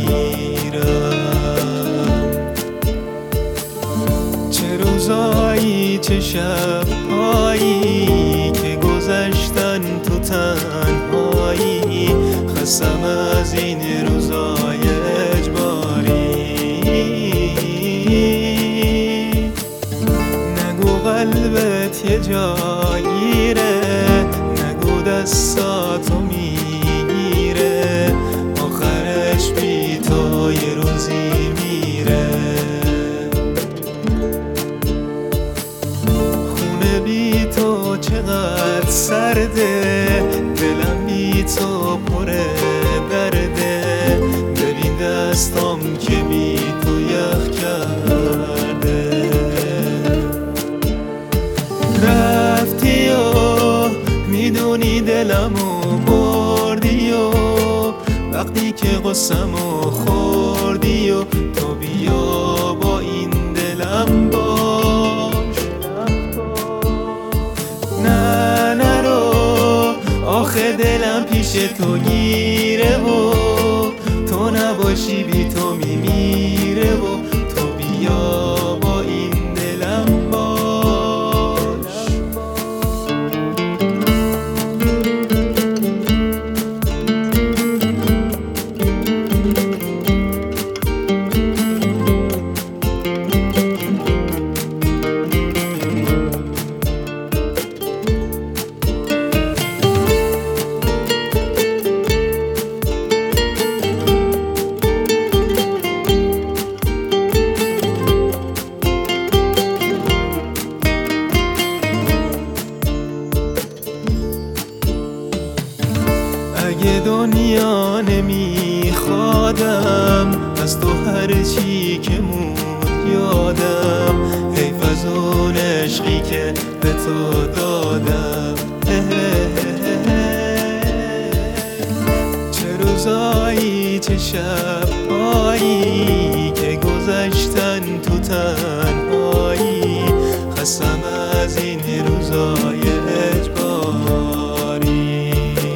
میرم. چه روزایی چه شبهایی که گذشتن تو تنهایی، خستم از این روزای اجباری. نگو قلبت یه جاییره، نگو دستاتو میگیره، آخرش بی تو یه روزی میره. خونه بی تو چقدر سرده، دلم بی تو پره درده، ببین دستام که بی تو یخ کرده. رفتی و میدونی دلمو بردی و وقتی که قصه‌مو خوردی و تو بیا با این دلم باش. نه نرو آخه دلم پیش تو گیره و تو نباشی بی تو میمیره و تو بیا با این دلم باش. اگه دنیا نمیخوادم از تو هر چی که موند یادم، حیف از اون عشقی که به تو دادم. چه روزایی چه شبهایی که گذشتن تو تنهایی، خستم از این روزای اجباری.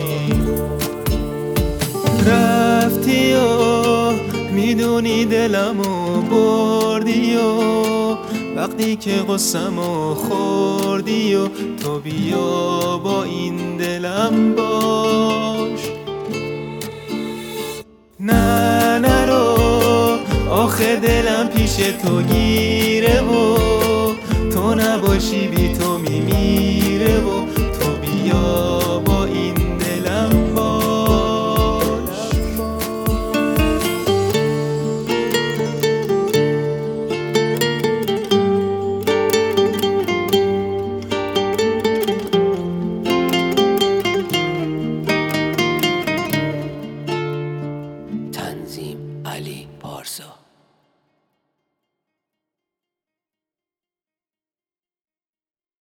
رفتی و میدونی دلمو بردی و وقتی که قصه‌مو خوردی و تو بیا با این دلم باش. نه نرو آخه دلم پیش تو گیره و تو نباشی بی تو میمیره و